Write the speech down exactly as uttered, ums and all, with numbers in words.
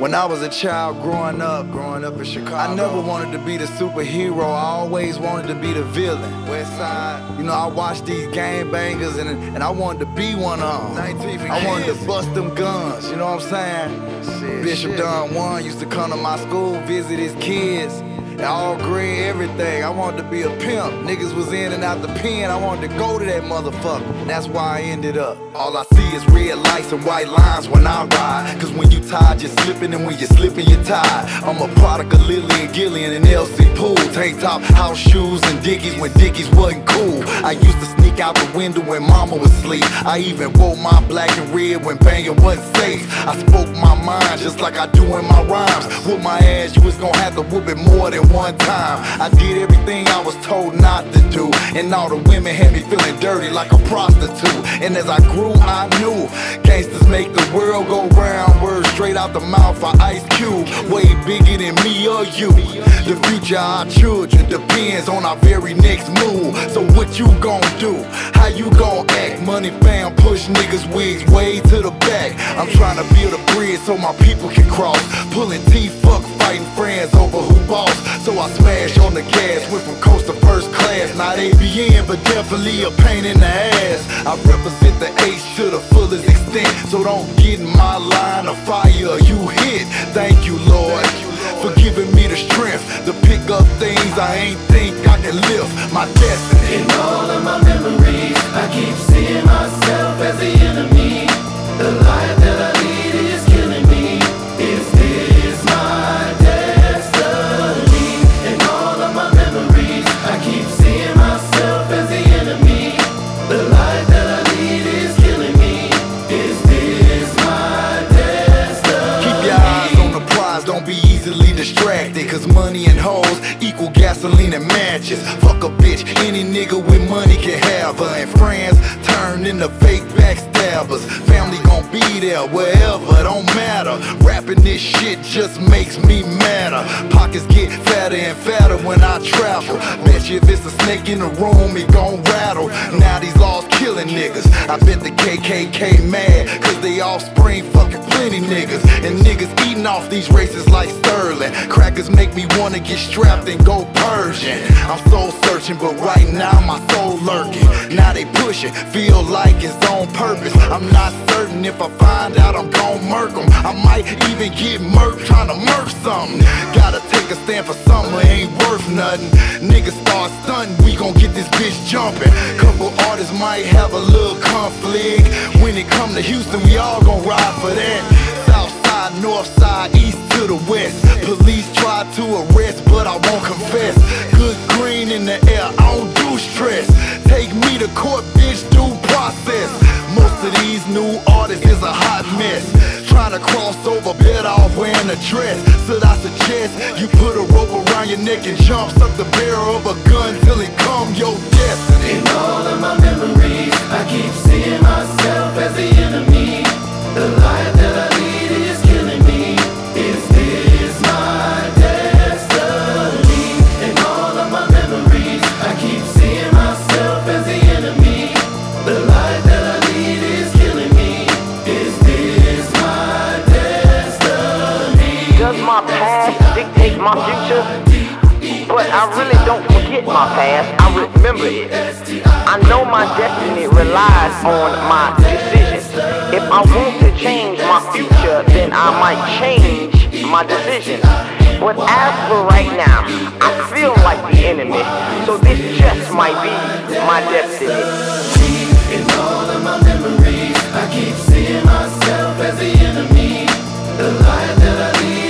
When I was a child growing up, growing up in Chicago, I never wanted to be the superhero. I always wanted to be the villain. West Side, you know, I watched these gangbangers and and I wanted to be one of them. I wanted to bust them guns. You know what I'm saying? Shit, Bishop shit. Don Juan used to come to my school, visit his kids. All green, everything. I wanted to be a pimp. Niggas was in and out the pen. I wanted to go to that motherfucker. And that's why I ended up. All I see is red lights and white lines when I ride. Cause when you tired, you're slipping, and when you're slipping, you're tired. I'm a product of Lily and Gillian and L C Pool. Tank top, house shoes, and Dickies when Dickies wasn't cool. I used to sneak out the window when mama was asleep. I even wore my black and red when banging wasn't safe. I spoke my mind just like I do in my rhymes. Whoop my ass, you was gonna have to whoop it more than one time. I did everything I was told not to do, and all the women had me feeling dirty like a prostitute. And as I grew, I knew gangsters make the world go round. Words straight out the mouth of Ice Cube, way bigger than me or you. The future of our children depends on our very next move. So what you gon' do? How you gon' act? Money, fam, push niggas' wigs way to the back. I'm trying to build a bridge so my people can cross. Pulling teeth, fuck fighting friends over who boss. So I smash on the gas, went from coast to first class. Not A B N, but definitely a pain in the ass. I represent the H to the fullest extent, so don't get in my line of fire. You hit. Thank you, Lord, for giving me the strength to pick up things I ain't think I can lift. My destiny. In all of my memories, I keep seeing myself as the enemy. The life that I lead is killing me. Is this my destiny? In all of my memories, I keep seeing myself as the enemy. The life that I lead is killing me. Is this my destiny? Keep your eyes on the prize, don't be easily distracted. Cause money and hoes equal gasoline and matches. Fuck a bitch, any nigga with money can have her. And friends turn into fake backstabbers. Family gon' be there wherever, don't matter. Rapping this shit just makes me madder. Pockets get fatter and fatter when I travel. Bet you if it's a snake in the room, it gon' rattle. Now these laws killing niggas. I bet the K K K mad, cause they offspring fucking plenty niggas. And niggas eating off these races like Sterling. Crackers make me wanna get strapped and go Persian. I'm soul searching, but right now my soul lurking. Now they pushing, feel like it's on purpose. I'm not certain if I find out I'm gon' murk them. I might even get murked trying to murk something. Gotta take a stand for something that ain't worth nothing. Niggas start stunting, we gon' get this bitch jumping. Couple artists might have a little conflict. When it come to Houston, we all gon' ride for that. South side, north side, east to the west. Police try to arrest, but I won't confess. Good green in the air, I don't do stress. Take me to court, bitch, due process. Most of these new artists is a hot mess. Trying to cross over, better off wearing a dress. So I suggest you put a rope around your neck and jump. Suck the barrel of a gun till it come your destiny. In all of my memories, I keep seeing myself as the enemy. The life that I lead is killing me. Is this my destiny? In all of my memories, I keep seeing myself as the enemy. The life that I lead is killing me. Is this my destiny? Does my past dictate my future? But I really don't forget my past, I remember it. I know my destiny relies on my decisions. If I want to change my future, then I might change my decisions. But as for right now, I feel like the enemy, so this just might be my destiny. In all of my memories, I keep seeing myself as the enemy. The life that I lead